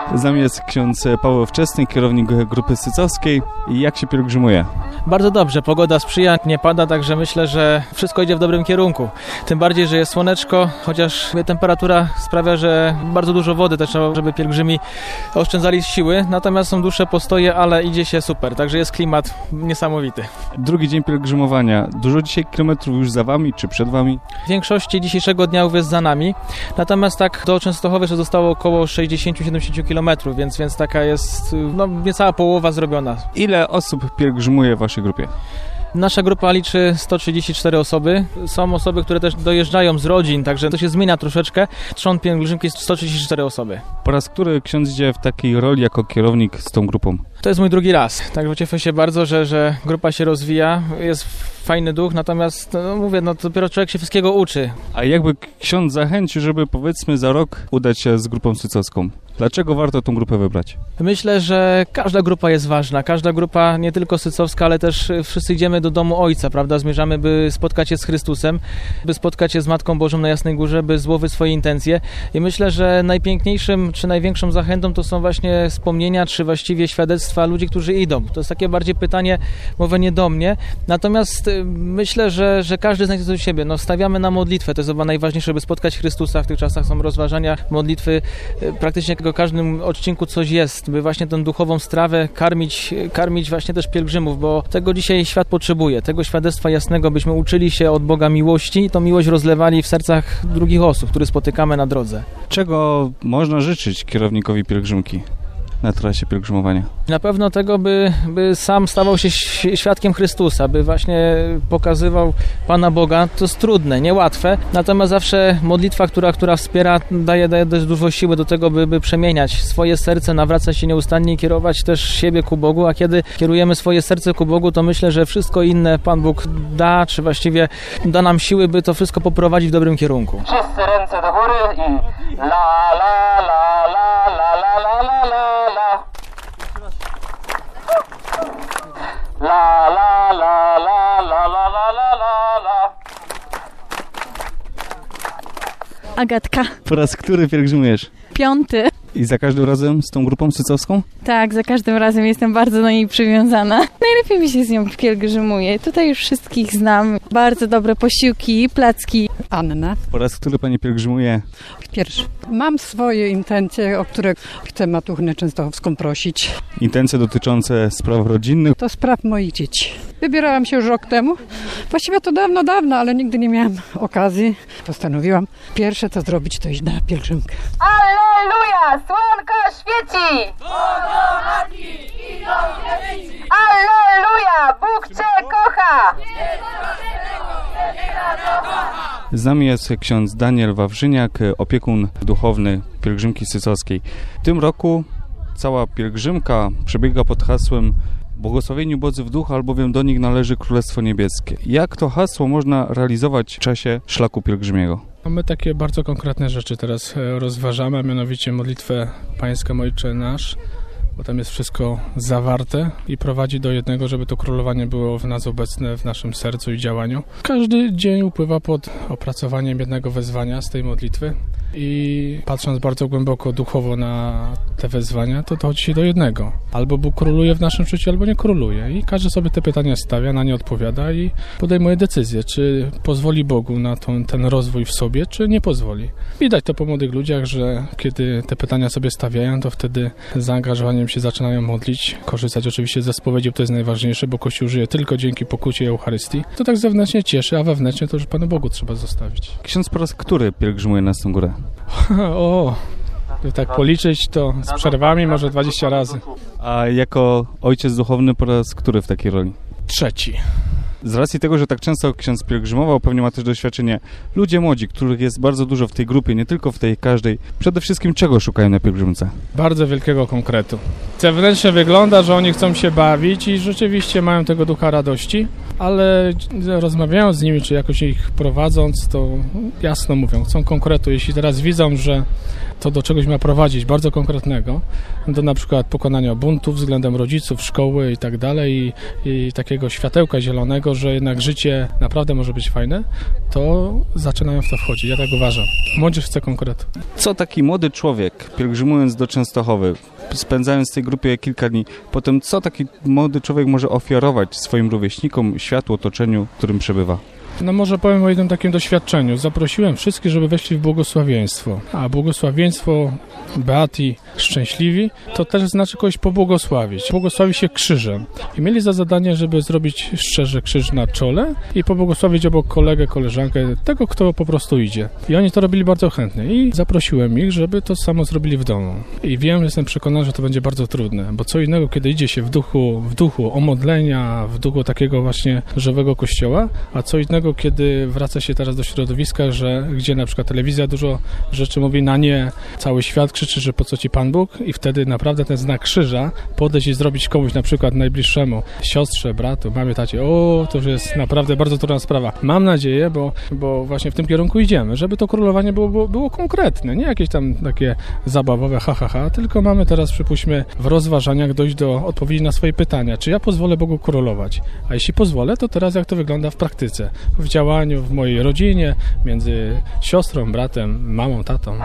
Z nami jest ksiądz Paweł Wczesny, kierownik grupy sycowskiej. Jak się pielgrzymuje? Bardzo dobrze, pogoda sprzyja, nie pada, także myślę, że wszystko idzie w dobrym kierunku. Tym bardziej, że jest słoneczko, chociaż temperatura sprawia, że bardzo dużo wody też trzeba, żeby pielgrzymi oszczędzali siły. Natomiast są dłuższe postoje, ale idzie się super, także jest klimat niesamowity. Drugi dzień pielgrzymowania. Dużo dzisiaj kilometrów już za wami czy przed wami? W większości dzisiejszego dnia już jest za nami. Natomiast tak do Częstochowy jeszcze zostało około 60-70 km, więc taka jest niecała połowa zrobiona. Ile osób pielgrzymuje w waszej grupie? Nasza grupa liczy 134 osoby. Są osoby, które też dojeżdżają z rodzin, także to się zmienia troszeczkę. Trzon pielgrzymki jest 134 osoby. Po raz który ksiądz idzie w takiej roli jako kierownik z tą grupą? To jest mój drugi raz. Także cieszę się bardzo, że grupa się rozwija. Jest fajny duch, natomiast dopiero człowiek się wszystkiego uczy. A jakby ksiądz zachęcił, żeby powiedzmy za rok udać się z grupą sycowską? Dlaczego warto tą grupę wybrać? Myślę, że każda grupa jest ważna. Każda grupa, nie tylko sycowska, ale też wszyscy idziemy do domu Ojca, prawda? Zmierzamy, by spotkać się z Chrystusem, by spotkać się z Matką Bożą na Jasnej Górze, by złożyć swoje intencje. I myślę, że najpiękniejszym, czy największą zachętą to są właśnie wspomnienia, czy właściwie świadectwa ludzi, którzy idą. To jest takie bardziej pytanie, mówię nie do mnie. Natomiast myślę, że każdy znajdzie coś do siebie. Stawiamy na modlitwę. To jest chyba najważniejsze, by spotkać Chrystusa. W tych czasach są rozważania modlitwy. Praktycznie w każdym odcinku coś jest, by właśnie tę duchową strawę karmić właśnie też pielgrzymów, bo tego dzisiaj świat potrzebuje. Tego świadectwa jasnego, byśmy uczyli się od Boga miłości i tą miłość rozlewali w sercach drugich osób, które spotykamy na drodze. Czego można życzyć kierownikowi pielgrzymki na trasie pielgrzymowania? Na pewno tego, by sam stawał się świadkiem Chrystusa, by właśnie pokazywał Pana Boga. To jest trudne, niełatwe, natomiast zawsze modlitwa, która wspiera, daje dość dużo siły do tego, by przemieniać swoje serce, nawracać się nieustannie i kierować też siebie ku Bogu, a kiedy kierujemy swoje serce ku Bogu, to myślę, że wszystko inne Pan Bóg da, czy właściwie da nam siły, by to wszystko poprowadzić w dobrym kierunku. Wszyscy ręce do góry i la la la la la la la la la. La la la la la la la la la. Agatka. Po raz który pielgrzymujesz? 5. I za każdym razem z tą grupą sycowską? Tak, za każdym razem jestem bardzo do niej przywiązana. Najlepiej mi się z nią pielgrzymuje. Tutaj już wszystkich znam. Bardzo dobre posiłki, placki. Anna. Po raz który pani pielgrzymuje? Pierwszy. Mam swoje intencje, o które chcę Matuchnę Częstochowską prosić. Intencje dotyczące spraw rodzinnych? To spraw moich dzieci. Wybierałam się już rok temu. Właściwie to dawno, ale nigdy nie miałam okazji. Postanowiłam pierwsze co zrobić, to iść na pielgrzymkę. Alleluja! Słonko świeci! Alleluja! Bóg Cię kocha! Z nami jest ksiądz Daniel Wawrzyniak, opiekun duchowny pielgrzymki sycowskiej. W tym roku cała pielgrzymka przebiega pod hasłem Błogosławieni ubodzy w duchu, albowiem do nich należy Królestwo Niebieskie. Jak to hasło można realizować w czasie szlaku pielgrzymiego? My takie bardzo konkretne rzeczy teraz rozważamy, a mianowicie modlitwę Pańską Ojcze Nasz, bo tam jest wszystko zawarte i prowadzi do jednego, żeby to królowanie było w nas obecne, w naszym sercu i działaniu. Każdy dzień upływa pod opracowaniem jednego wezwania z tej modlitwy i patrząc bardzo głęboko duchowo na te wezwania, to dochodzi się do jednego. Albo Bóg króluje w naszym życiu, albo nie króluje. I każdy sobie te pytania stawia, na nie odpowiada i podejmuje decyzję, czy pozwoli Bogu na ten rozwój w sobie, czy nie pozwoli. Widać to po młodych ludziach, że kiedy te pytania sobie stawiają, to wtedy z zaangażowaniem się zaczynają modlić, korzystać oczywiście ze spowiedzi, bo to jest najważniejsze, bo Kościół żyje tylko dzięki pokucie i Eucharystii. To tak zewnętrznie cieszy, a wewnętrznie to już Panu Bogu trzeba zostawić. Ksiądz po raz który pielgrzymuje na tą górę? By tak policzyć, to z przerwami może 20 razy. A jako ojciec duchowny po raz który w takiej roli? 3. Z racji tego, że tak często ksiądz pielgrzymował, pewnie ma też doświadczenie. Ludzie młodzi, których jest bardzo dużo w tej grupie, nie tylko w tej każdej, przede wszystkim czego szukają na pielgrzymce? Bardzo wielkiego konkretu. Zewnętrznie wygląda, że oni chcą się bawić i rzeczywiście mają tego ducha radości, ale rozmawiając z nimi, czy jakoś ich prowadząc, to jasno mówią, chcą konkretu. Jeśli teraz widzą, że to do czegoś ma prowadzić, bardzo konkretnego, do na przykład pokonania buntu względem rodziców, szkoły i tak dalej i takiego światełka zielonego, że jednak życie naprawdę może być fajne, to zaczynają w to wchodzić. Ja tak uważam. Młodzież chce konkretu. Co taki młody człowiek, pielgrzymując do Częstochowy, spędzając w tej grupie kilka dni, potem co taki młody człowiek może ofiarować swoim rówieśnikom, światu, otoczeniu, w którym przebywa? No może powiem o jednym takim doświadczeniu. Zaprosiłem wszystkich, żeby weszli w błogosławieństwo. A błogosławieństwo, beati, szczęśliwi, to też znaczy kogoś pobłogosławić. Błogosławi się krzyżem. I mieli za zadanie, żeby zrobić szczerze krzyż na czole i pobłogosławić obok kolegę, koleżankę, tego, kto po prostu idzie. I oni to robili bardzo chętnie. I zaprosiłem ich, żeby to samo zrobili w domu. I wiem, jestem przekonany, że to będzie bardzo trudne, bo co innego, kiedy idzie się w duchu omodlenia, w duchu takiego właśnie żywego kościoła, a co innego, kiedy wraca się teraz do środowiska, gdzie na przykład telewizja dużo rzeczy mówi na nie, cały świat krzyczy, że po co ci Pan Bóg i wtedy naprawdę ten znak krzyża podejść i zrobić komuś na przykład najbliższemu, siostrze, bratu, mamie, tacie, to już jest naprawdę bardzo trudna sprawa. Mam nadzieję, bo właśnie w tym kierunku idziemy, żeby to królowanie było konkretne, nie jakieś tam takie zabawowe tylko mamy teraz, przypuśćmy, w rozważaniach dojść do odpowiedzi na swoje pytania, czy ja pozwolę Bogu królować, a jeśli pozwolę, to teraz jak to wygląda w praktyce, w działaniu, w mojej rodzinie, między siostrą, bratem, mamą, tatą.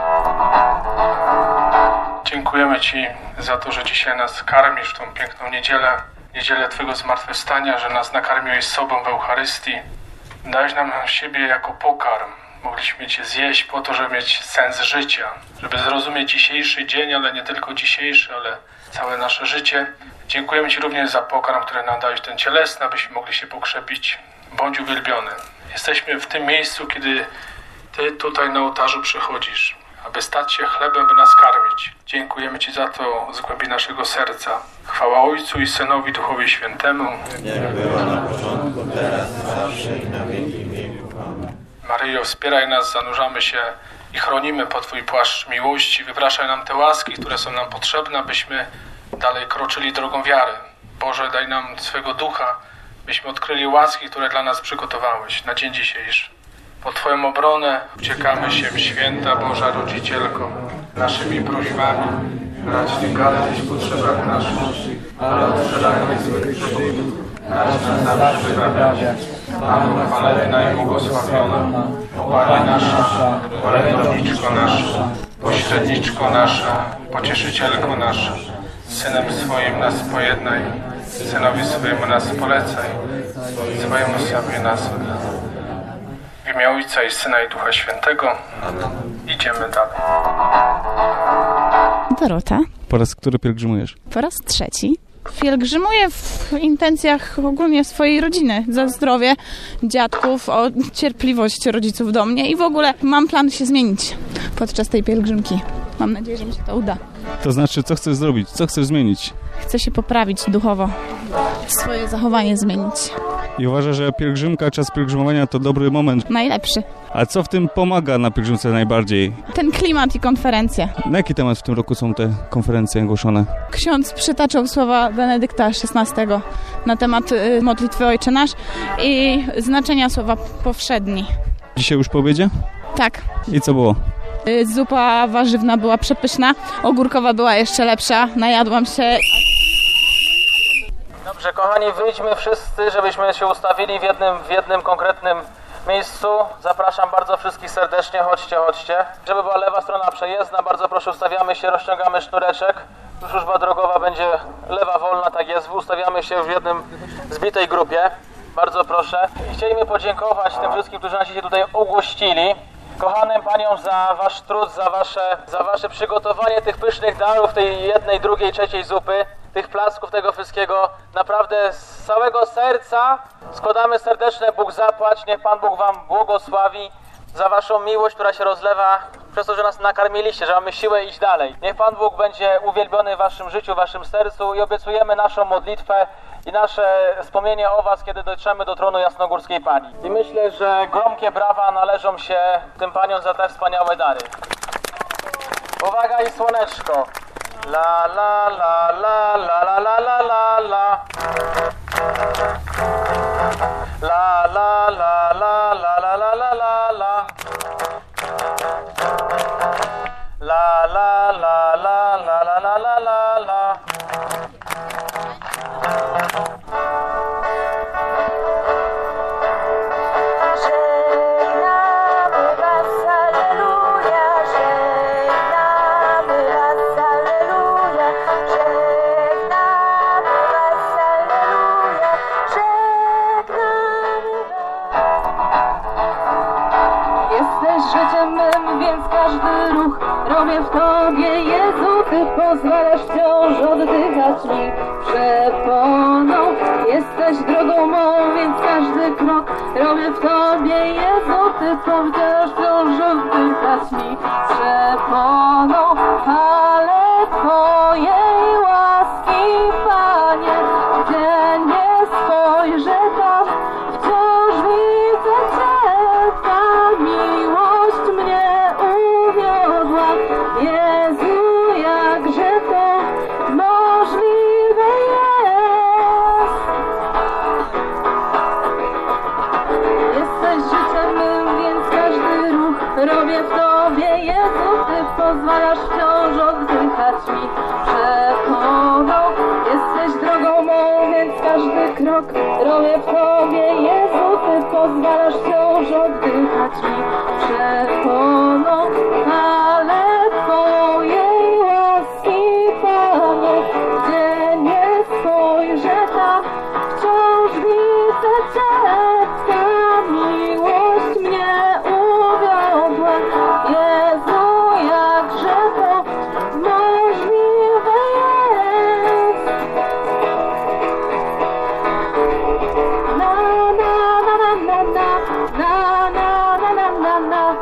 Dziękujemy Ci za to, że dzisiaj nas karmisz w tą piękną niedzielę Twojego zmartwychwstania, że nas nakarmiłeś sobą w Eucharystii. Dałeś nam siebie jako pokarm. Mogliśmy Cię zjeść po to, żeby mieć sens życia, żeby zrozumieć dzisiejszy dzień, ale nie tylko dzisiejszy, ale całe nasze życie. Dziękujemy Ci również za pokarm, który nam dałeś, ten cielesny, abyśmy mogli się pokrzepić. Bądź uwielbiony. Jesteśmy w tym miejscu, kiedy Ty tutaj na ołtarzu przychodzisz, aby stać się chlebem, by nas karmić. Dziękujemy Ci za to z głębi naszego serca. Chwała Ojcu i Synowi, Duchowi Świętemu. Jak była na początku, teraz, zawsze i na wieki wieków. Amen. Maryjo, wspieraj nas, zanurzamy się i chronimy pod Twój płaszcz miłości. Wypraszaj nam te łaski, które są nam potrzebne, abyśmy dalej kroczyli drogą wiary. Boże, daj nam swego ducha, byśmy odkryli łaski, które dla nas przygotowałeś na dzień dzisiejszy. Pod Twoją obronę uciekamy się, święta Boża Rodzicielko, naszymi prośbami. Racz nie gardzić w potrzebach naszych, ale odstrzelaj złych grzechów. Racz nas zawsze wyprawiać. Panno chwalebna i błogosławiona, Pani nasza, orędowniczko nasza, pośredniczko nasza, pocieszycielko nasza, Synem swoim nas pojednaj, Synowi swojemu nas polecaj, swojemu sobie nas oddaj. W imię Ojca i Syna i Ducha Świętego. Idziemy dalej. Dorota. Po raz który pielgrzymujesz? Po raz trzeci. Pielgrzymuję w intencjach ogólnie swojej rodziny, za zdrowie dziadków, o cierpliwość rodziców do mnie i w ogóle mam plan się zmienić podczas tej pielgrzymki. Mam nadzieję, że mi się to uda. To znaczy, co chcesz zrobić? Co chcesz zmienić? Chcę się poprawić duchowo, swoje zachowanie zmienić. I uważasz, że pielgrzymka, czas pielgrzymowania to dobry moment. Najlepszy. A co w tym pomaga na pielgrzymce najbardziej? Ten klimat i konferencje. Na jaki temat w tym roku są te konferencje ogłoszone? Ksiądz przytaczał słowa Benedykta XVI na temat modlitwy Ojcze Nasz i znaczenia słowa powszedni. Dzisiaj już po obiedzie? Tak. I co było? Zupa warzywna była przepyszna, ogórkowa była jeszcze lepsza, najadłam się. Dobrze, kochani, wyjdźmy wszyscy, żebyśmy się ustawili w jednym konkretnym miejscu. Zapraszam bardzo wszystkich serdecznie, chodźcie. Żeby była lewa strona przejezdna, bardzo proszę, ustawiamy się, rozciągamy sznureczek. Służba drogowa będzie lewa wolna, tak jest, ustawiamy się w jednym zbitej grupie. Bardzo proszę. Chcielibyśmy podziękować tym wszystkim, którzy nas się tutaj ugościli. Kochanym paniom za wasz trud, za wasze przygotowanie tych pysznych darów, tej jednej, drugiej, trzeciej zupy, tych placków, tego wszystkiego. Naprawdę z całego serca składamy serdeczne Bóg zapłać. Niech Pan Bóg wam błogosławi za waszą miłość, która się rozlewa przez to, że nas nakarmiliście, że mamy siłę iść dalej. Niech Pan Bóg będzie uwielbiony w waszym życiu, w waszym sercu i obiecujemy naszą modlitwę i nasze wspomnienie o was, kiedy dotrzemy do tronu Jasnogórskiej Pani. I myślę, że gromkie brawa należą się tym paniom za te wspaniałe dary. Uwaga i słoneczko. La la la la la la la la la la. La la la la la la la la la la. La la la la la. Życiem mym, więc każdy ruch robię w Tobie, Jezu, Ty pozwalasz wciąż oddychać mi przeponą. Jesteś drogą mą, więc każdy krok robię w Tobie, Jezu, Ty pozwalasz wciąż oddychać mi przeponą. Ale Twojej łaski, Panie, gdzie nie spojrzę tam, wciąż widzę Cię. Ta miłość mnie uwiodła, Jezu, jakże to możliwe jest. Jesteś życiem mym, więc każdy ruch robię w Tobie, Jezu, Ty pozwalasz wciąż oddychać mi przeponą. Jesteś drogą mą, więc każdy krok robię w Tobie, Jezu, Ty pozwalasz wciąż oddychać mi przeponą. Ale Twojej łaski, Panie, gdzie nie spojrzę tam, wciąż widzę Cię. Ta miłość mnie uwiodła, Jezu, jakże to możliwe jest. Na na na na na na na na na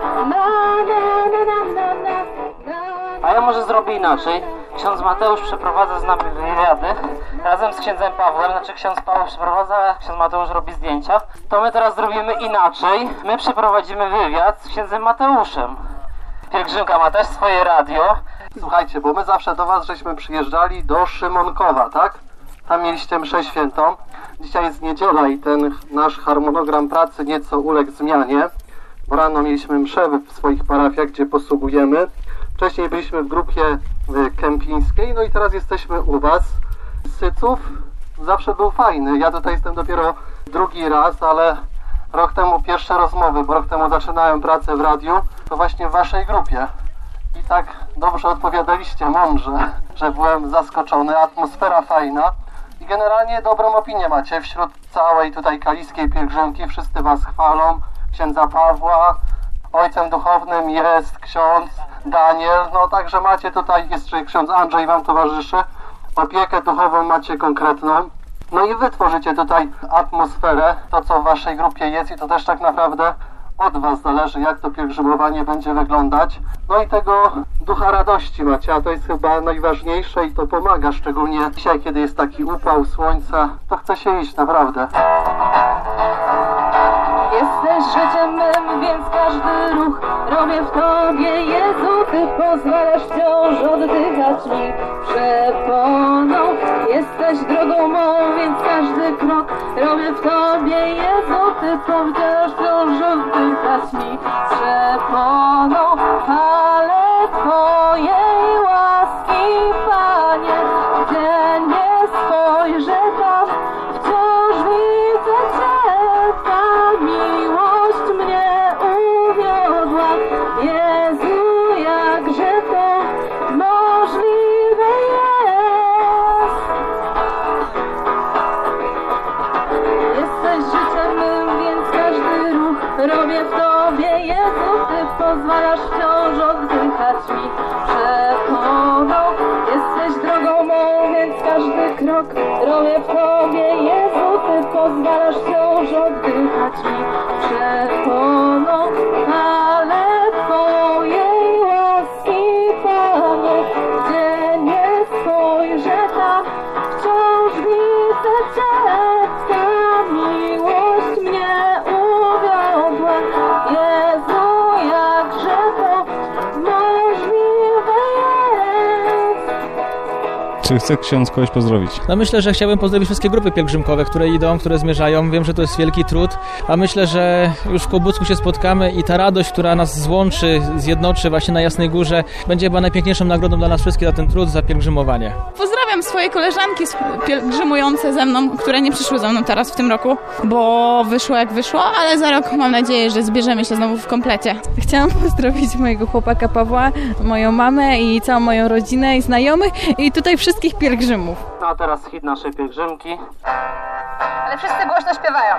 na. A ja może zrobię inaczej. Ksiądz Mateusz przeprowadza z nami wywiady razem z księdzem Pawłem, znaczy ksiądz Paweł przeprowadza, a ksiądz Mateusz robi zdjęcia. To my teraz zrobimy inaczej. My przeprowadzimy wywiad z księdzem Mateuszem. Pielgrzymka ma też swoje radio. Słuchajcie, bo my zawsze do was żeśmy przyjeżdżali do Szymonkowa, tak? Tam mieliście mszę świętą. Dzisiaj jest niedziela i ten nasz harmonogram pracy nieco uległ zmianie, bo rano mieliśmy mszę w swoich parafiach, gdzie posługujemy. Wcześniej byliśmy w grupie kępińskiej, no i teraz jesteśmy u was. Syców zawsze był fajny. Ja tutaj jestem dopiero drugi raz, ale rok temu pierwsze rozmowy, bo rok temu zaczynałem pracę w radiu, to właśnie w waszej grupie. I tak dobrze odpowiadaliście, mądrze, że byłem zaskoczony, atmosfera fajna. I generalnie dobrą opinię macie wśród całej tutaj kaliskiej pielgrzymki. Wszyscy was chwalą, księdza Pawła. Ojcem duchownym jest ksiądz Daniel. No także macie tutaj, jeszcze ksiądz Andrzej wam towarzyszy. Opiekę duchową macie konkretną. No i wy tworzycie tutaj atmosferę, to co w waszej grupie jest i to też tak naprawdę od was zależy, jak to pielgrzymowanie będzie wyglądać. No i tego ducha radości macie, a to jest chyba najważniejsze i to pomaga, szczególnie dzisiaj, kiedy jest taki upał słońca, to chce się iść naprawdę. Jesteś życiem mym, więc każdy ruch robię w Tobie, Jezu, Ty pozwalasz wciąż oddychać mi przeponą. Jesteś drogą mą, więc każdy krok robię w Tobie, Jezu, Ty pozwalasz wciąż oddychać mi przeponą. Ale Twojej łaski, Panie, gdzie nie spojrzę tam, wciąż widzę Cię. Ta miłość mnie uwiodła, Jezu, jakże to możliwe jest. Jesteś życiem mym, więc każdy ruch robię w Tobie, Jezu, Ty pozwalasz wciąż oddychać mi przeponą. Jesteś drogą mą, więc każdy krok robię w Tobie, Jezu, Ty pozwalasz wciąż oddychać mi przeponą. Ale Twojej łaski, Panie, gdzie nie spojrzę tam, wciąż widzę Cię. Ta miłość mnie uwiodła, Jezu, jakże to możliwe jest. Czy chce ksiądz kogoś pozdrowić? No myślę, że chciałbym pozdrowić wszystkie grupy pielgrzymkowe, które idą, które zmierzają. Wiem, że to jest wielki trud, a myślę, że już w Kłobucku się spotkamy i ta radość, która nas złączy, zjednoczy właśnie na Jasnej Górze, będzie chyba najpiękniejszą nagrodą dla nas wszystkich za ten trud, za pielgrzymowanie. Pozdrawiam swoje koleżanki pielgrzymujące ze mną, które nie przyszły ze mną teraz w tym roku, bo wyszło jak wyszło, ale za rok mam nadzieję, że zbierzemy się znowu w komplecie. Chciałam pozdrowić mojego chłopaka Pawła, moją mamę i całą moją rodzinę i znajomych i tutaj wszystkich pielgrzymów. No a teraz hit naszej pielgrzymki. Ale wszyscy głośno śpiewają.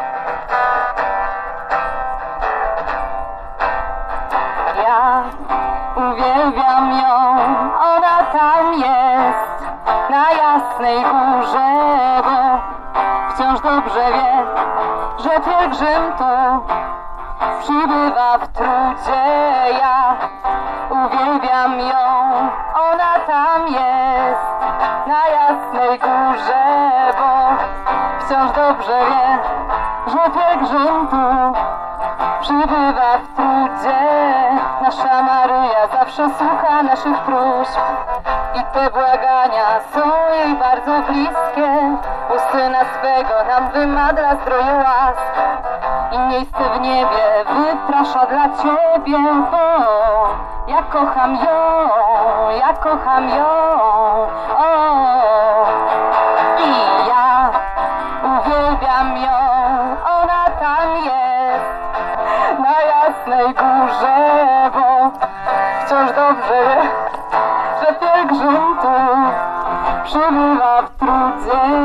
Ja uwielbiam ją, ona tam jest, na Jasnej Górze, bo wciąż dobrze wie, że pielgrzym tu przybywa w trudzie. Ja uwielbiam ją, ona tam jest, na Jasnej Górze, bo wciąż dobrze wie, że pielgrzym tu przybywa w trudzie. Nasza Maryja zawsze słucha naszych próśb i te błagania są jej bardzo bliskie. U Syna swego nam wymadla zdroju łask i miejsce w niebie wyprasza dla Ciebie, bo ja kocham ją, ja kocham ją. O, i ja uwielbiam ją, ona tam jest, na Jasnej Górze, bo wciąż dobrze wie, że pielgrzym tu przybywa w trudzie.